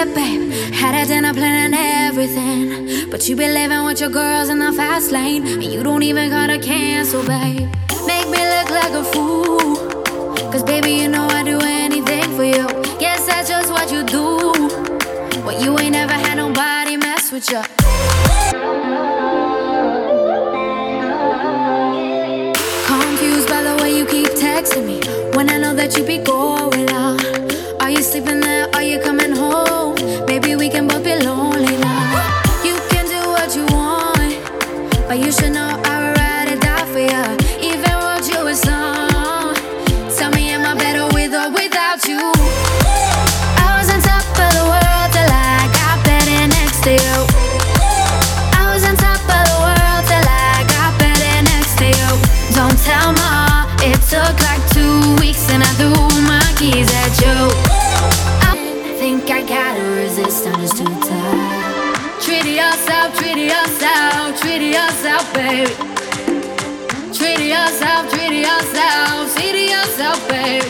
it, babe. Had a dinner plan and everything, but you be living with your girls in the fast lane, and you don't even gotta cancel, babe. Make me look like a fool, cause baby, you know I'd do anything for you. Guess that's just what you do. Well, you ain't never had nobody mess with you. Confused by the way you keep texting me when I know that you be going out. Are you sleeping there? Are you coming home? Maybe we can both be lonely now. You can do what you want, but you should know I would ride or die for you. Even wrote you a song. Tell me, am I better with or without you? I was on top of the world till I got better next to you. I was on top of the world till I got better next to you. Don't tell ma, it took like 2 weeks and I threw my keys at you. I think I gotta resist, I'm just too tired. Treat yourself, treat yourself, treat yourself, baby. Treat yourself, treat yourself, treat yourself, baby.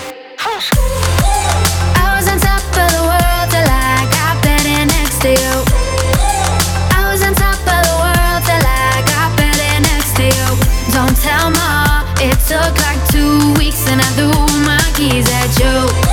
I was on top of the world till I got better next to you. I was on top of the world till I got better next to you. Don't tell ma, it took like 2 weeks and I threw my keys at you.